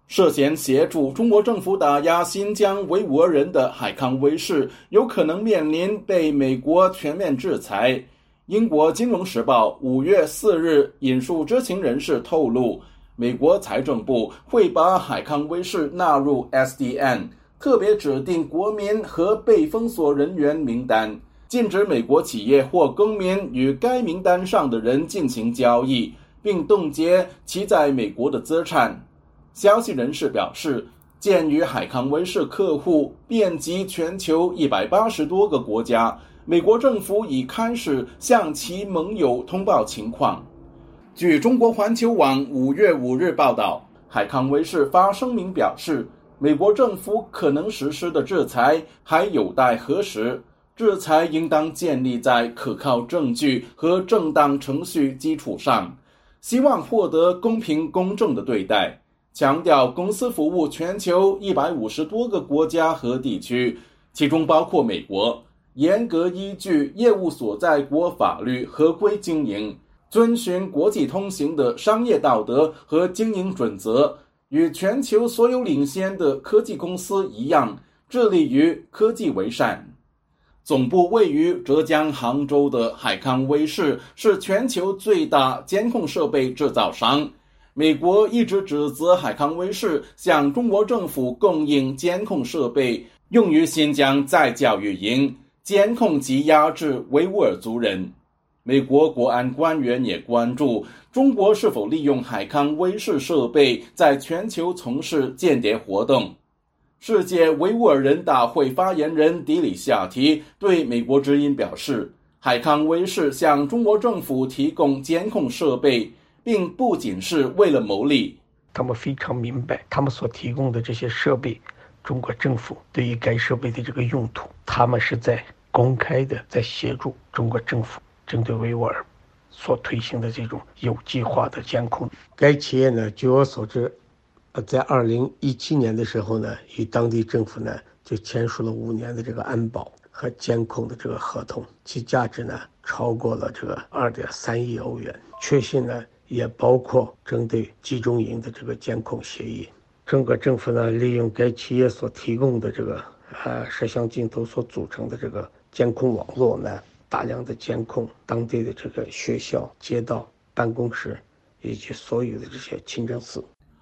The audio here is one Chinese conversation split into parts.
涉嫌协助中国政府打压新疆维吾尔人的海康威视有可能面临被美国全面制裁。英国金融时报5月4日引述知情人士透露，美国财政部会把海康威视纳入 SDN 特别指定国民和被封锁人员名单，禁止美国企业或公民与该名单上的人进行交易，并冻结其在美国的资产。消息人士表示，鉴于海康威视客户遍及全球180多个国家，美国政府已开始向其盟友通报情况。据中国环球网5月5日报道，海康威视发声明表示，美国政府可能实施的制裁还有待核实，制裁应当建立在可靠证据和正当程序基础上，希望获得公平公正的对待，强调公司服务全球150多个国家和地区，其中包括美国，严格依据业务所在国法律合规经营，遵循国际通行的商业道德和经营准则，与全球所有领先的科技公司一样，致力于科技为善。总部位于浙江杭州的海康威视是全球最大监控设备制造商。美国一直指责海康威视向中国政府供应监控设备，用于新疆再教育营，监控及压制维吾尔族人。美国国安官员也关注中国是否利用海康威视设备在全球从事间谍活动。世界维吾尔人大会发言人迪里夏提对美国之音表示，海康威视向中国政府提供监控设备，并不仅是为了牟利。 他们非常明白，他们所提供的这些设备，中国政府对于该设备的这个用途，他们是在公开的在协助中国政府针对维吾尔所推行的这种有计划的监控。该企业呢，据我所知，在2017年的时候呢，与当地政府呢就签署了5年的这个安保和监控的这个合同，其价值呢超过了这个2.3亿欧元。确信呢也包括针对集中营的这个监控协议。中国政府呢利用该企业所提供的这个摄像镜头所组成的这个监控网络呢，大量的监控当地的这个学校、街道、办公室以及所有的这些清真寺。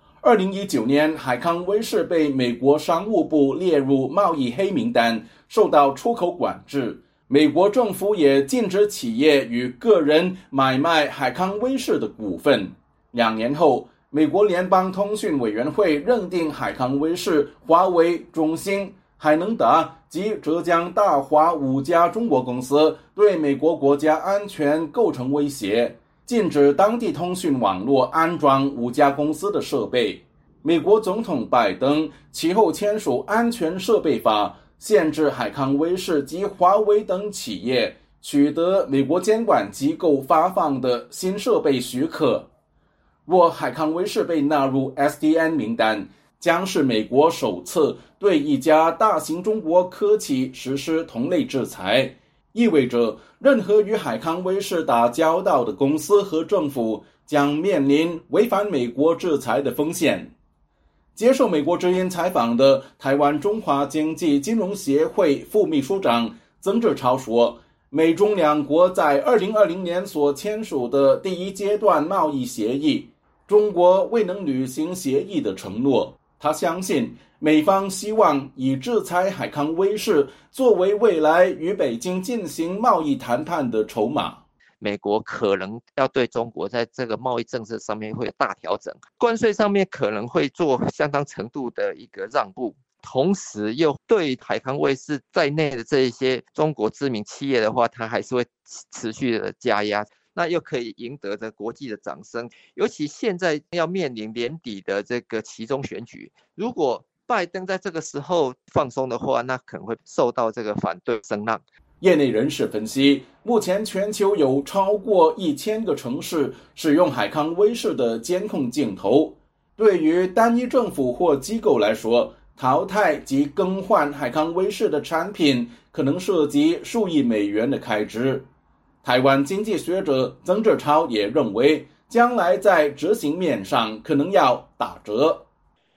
2019年，海康威视被美国商务部列入贸易黑名单，受到出口管制。美国政府也禁止企业与个人买卖海康威视的股份。2年后，美国联邦通讯委员会认定海康威视、华为、中兴、海能达及浙江大华5家中国公司对美国国家安全构成威胁，禁止当地通讯网络安装5家公司的设备。美国总统拜登其后签署安全设备法，限制海康威视及华为等企业取得美国监管机构发放的新设备许可。若海康威视被纳入 SDN 名单，将是美国首次对一家大型中国科企实施同类制裁，意味着任何与海康威视打交道的公司和政府将面临违反美国制裁的风险。接受美国之音采访的台湾中华经济金融协会副秘书长曾志超说，美中两国在2020年所签署的第一阶段贸易协议，中国未能履行协议的承诺。他相信美方希望以制裁海康威视作为未来与北京进行贸易谈判的筹码。 美国可能要对中国在这个贸易政策上面会有大调整，关税上面可能会做相当程度的一个让步，同时又对海康威视在内的这一些中国知名企业的话，它还是会持续的加压，那又可以赢得这国际的掌声。尤其现在要面临年底的这个期中选举，如果拜登在这个时候放松的话，那可能会受到这个反对声浪。 业内人士分析，目前全球有超过1000个城市使用海康威视的监控镜头。对于单一政府或机构来说，淘汰及更换海康威视的产品可能涉及数亿美元的开支。台湾经济学者曾志超也认为，将来在执行面上可能要打折。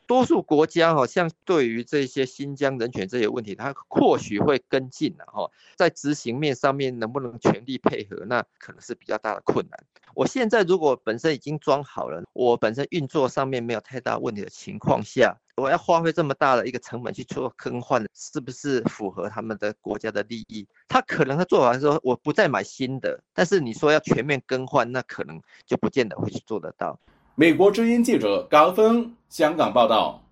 多数国家像对于这些新疆人权这些问题，它或许会跟进在执行面上面能不能全力配合，那可能是比较大的困难。我现在如果本身已经装好了，我本身运作上面没有太大问题的情况下，我要花费这么大的一个成本去做更换，是不是符合他们的国家的利益？他可能的做法是说我不再买新的，但是你说要全面更换，那可能就不见得会去做得到。 美国之音记者高峰香港报道。